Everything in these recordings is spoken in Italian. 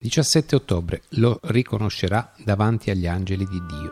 17 ottobre lo riconoscerà davanti agli angeli di Dio.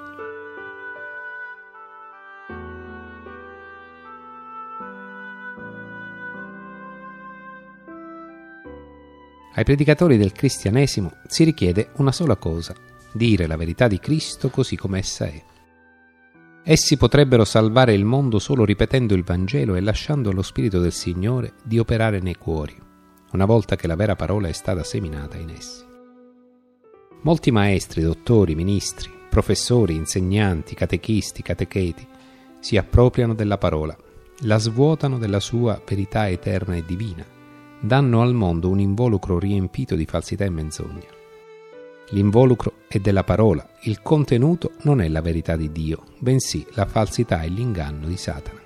Ai predicatori del cristianesimo si richiede una sola cosa: dire la verità di Cristo così come essa è. Essi potrebbero salvare il mondo solo ripetendo il Vangelo e lasciando allo Spirito del Signore di operare nei cuori, una volta che la vera parola è stata seminata in essi. Molti maestri, dottori, ministri, professori, insegnanti, catechisti, catecheti si appropriano della parola, la svuotano della sua verità eterna e divina, danno al mondo un involucro riempito di falsità e menzogna. L'involucro è della parola, il contenuto non è la verità di Dio, bensì la falsità e l'inganno di Satana.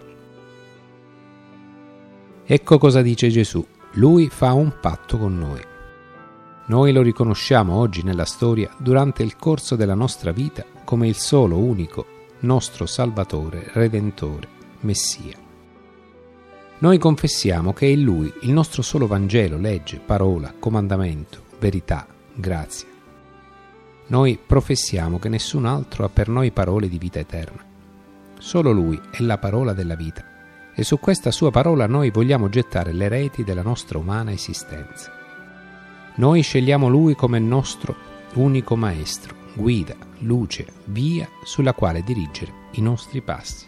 Ecco cosa dice Gesù: Lui fa un patto con noi. Noi lo riconosciamo oggi nella storia, durante il corso della nostra vita, come il solo, unico, nostro Salvatore, Redentore, Messia. Noi confessiamo che è Lui, il nostro solo Vangelo, legge, parola, comandamento, verità, grazia. Noi professiamo che nessun altro ha per noi parole di vita eterna. Solo Lui è la parola della vita, e su questa sua parola noi vogliamo gettare le reti della nostra umana esistenza. Noi scegliamo Lui come nostro unico Maestro, guida, luce, via sulla quale dirigere i nostri passi.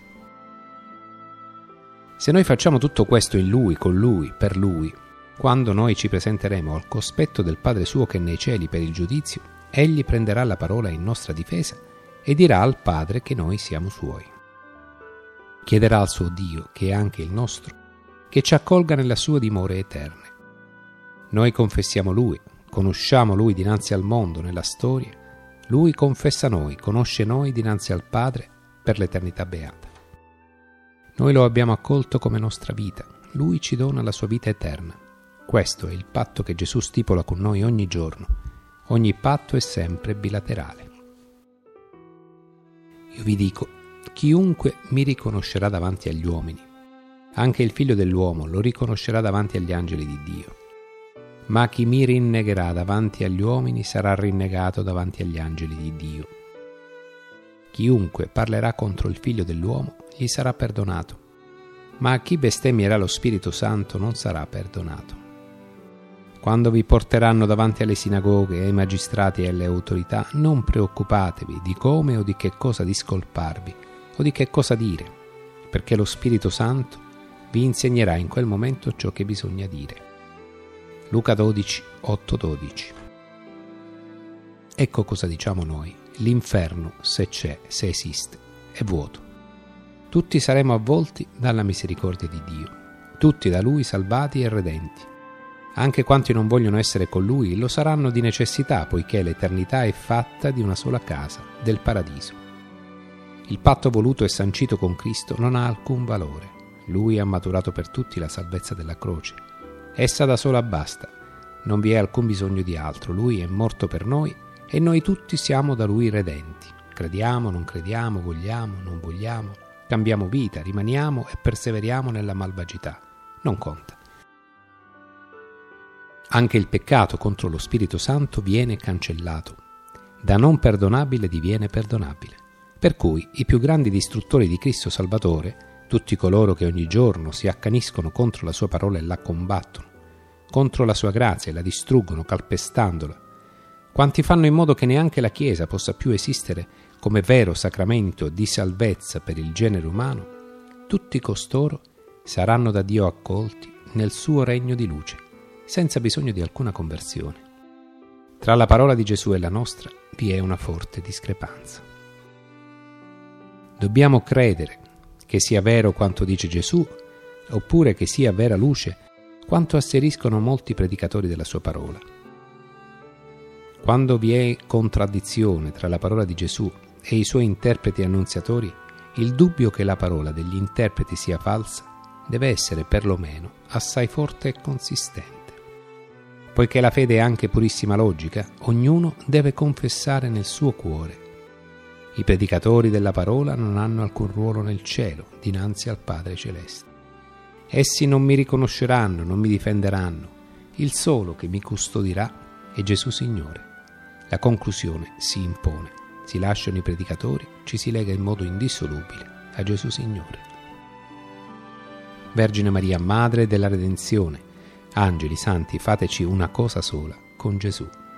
Se noi facciamo tutto questo in Lui, con Lui, per Lui, quando noi ci presenteremo al cospetto del Padre suo che è nei cieli per il giudizio, Egli prenderà la parola in nostra difesa e dirà al Padre che noi siamo Suoi. Chiederà al suo Dio, che è anche il nostro, che ci accolga nella sue dimore eterne. Noi confessiamo Lui, conosciamo Lui dinanzi al mondo, nella storia. Lui confessa noi, conosce noi dinanzi al Padre per l'eternità beata. Noi lo abbiamo accolto come nostra vita, Lui ci dona la sua vita eterna. Questo è il patto che Gesù stipola con noi ogni giorno. Ogni patto è sempre bilaterale. Io vi dico, chiunque mi riconoscerà davanti agli uomini, anche il Figlio dell'uomo lo riconoscerà davanti agli angeli di Dio. Ma chi mi rinnegherà davanti agli uomini sarà rinnegato davanti agli angeli di Dio. Chiunque parlerà contro il Figlio dell'uomo gli sarà perdonato, ma a chi bestemmierà lo Spirito Santo non sarà perdonato. Quando vi porteranno davanti alle sinagoghe, ai magistrati e alle autorità, non preoccupatevi di come o di che cosa discolparvi o di che cosa dire, perché lo Spirito Santo vi insegnerà in quel momento ciò che bisogna dire. Luca 12, 8-12. Ecco cosa diciamo noi: l'inferno, se c'è, se esiste, è vuoto. Tutti saremo avvolti dalla misericordia di Dio, tutti da Lui salvati e redenti. Anche quanti non vogliono essere con Lui lo saranno di necessità, poiché l'eternità è fatta di una sola casa, del paradiso. Il patto voluto e sancito con Cristo non ha alcun valore. Lui ha maturato per tutti la salvezza della croce. Essa da sola basta, non vi è alcun bisogno di altro. Lui è morto per noi e noi tutti siamo da Lui redenti. Crediamo, non crediamo, vogliamo, non vogliamo, cambiamo vita, rimaniamo e perseveriamo nella malvagità. Non conta. Anche il peccato contro lo Spirito Santo viene cancellato. Da non perdonabile diviene perdonabile. Per cui i più grandi distruttori di Cristo Salvatore, tutti coloro che ogni giorno si accaniscono contro la sua parola e la combattono, contro la sua grazia e la distruggono calpestandola, quanti fanno in modo che neanche la Chiesa possa più esistere come vero sacramento di salvezza per il genere umano, tutti costoro saranno da Dio accolti nel suo regno di luce, senza bisogno di alcuna conversione. Tra la parola di Gesù e la nostra vi è una forte discrepanza. Dobbiamo credere che sia vero quanto dice Gesù, oppure che sia vera luce quanto asseriscono molti predicatori della sua parola. Quando vi è contraddizione tra la parola di Gesù e i suoi interpreti annunziatori, il dubbio che la parola degli interpreti sia falsa deve essere perlomeno assai forte e consistente. Poiché la fede è anche purissima logica, ognuno deve confessare nel suo cuore. I predicatori della parola non hanno alcun ruolo nel cielo dinanzi al Padre Celeste. Essi non mi riconosceranno, non mi difenderanno. Il solo che mi custodirà è Gesù Signore. La conclusione si impone. Si lasciano i predicatori, ci si lega in modo indissolubile a Gesù Signore. Vergine Maria, Madre della Redenzione, angeli, santi, fateci una cosa sola con Gesù.